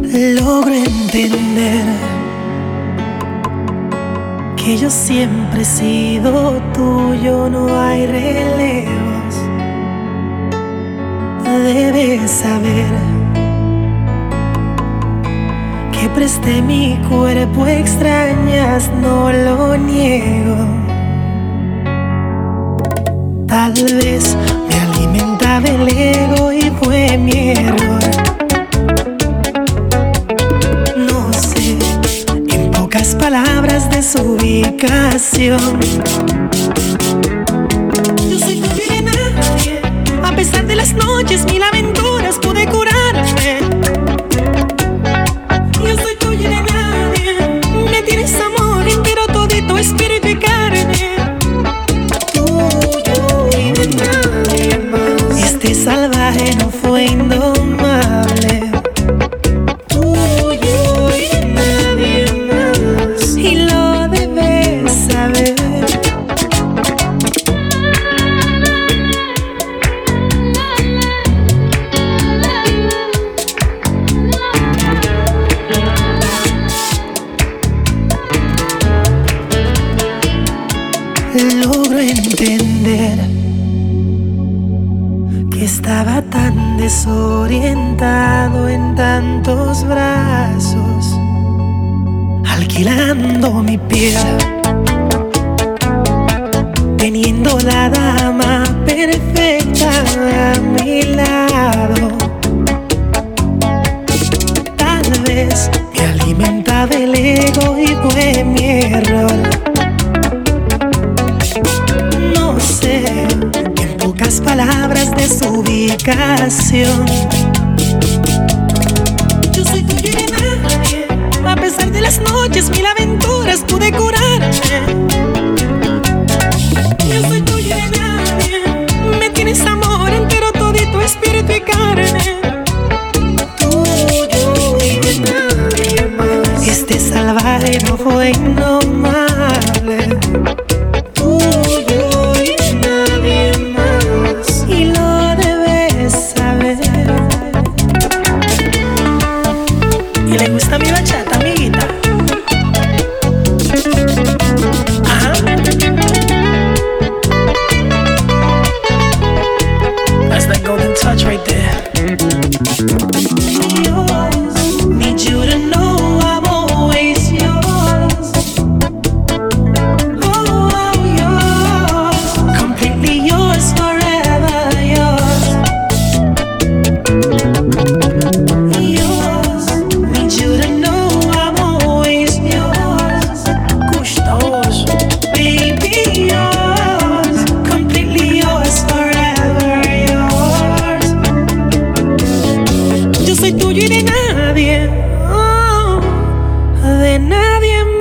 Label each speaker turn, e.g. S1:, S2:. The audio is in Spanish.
S1: Logro entender que yo siempre he sido tuyo, no hay relevos. Debes saber que presté mi cuerpo, extrañas, no lo niego. Tal vez me alimentaba el ego y fue mi error. No sé, en pocas palabras, de su ubicación. Yo soy tuyo y de nadie, a pesar de las noches, mil aventuras pude curarme. Yo soy tuyo y de nadie, me tienes amor entero, todito, espíritu y carne. Tuyo y de nadie más. Este salvaje no fue indomable. Tuyo y de nadie más. Y lo debes saber. Logro entender que estaba tan desorientado en tantos brazos, alquilando mi piel, teniendo la dama perfecta a mi lado. Tal vez me alimentaba el ego y fue mi error. No sé, en pocas palabras, de su ubicación. Yo soy tuyo y de nadie, a pesar de las noches, mil aventuras pude curarme. Yo soy tuyo y de nadie, me tienes amor entero, todito, espíritu y carne. Tuyo y de nadie más. Este salvaje no fue indomable. Tuyo y de nadie más. Y lo debes saber. ¿Y le gusta mi bachata, amiguita? Ajá. That's that golden touch right there. Yours, need you to know I'm always yours. Oh, yours, completely yours, forever yours. Yours, need you to know I'm always yours. Gustoso, baby, yours, completely yours, forever yours. Yo soy tuyo y de nadie, oh, de nadie más.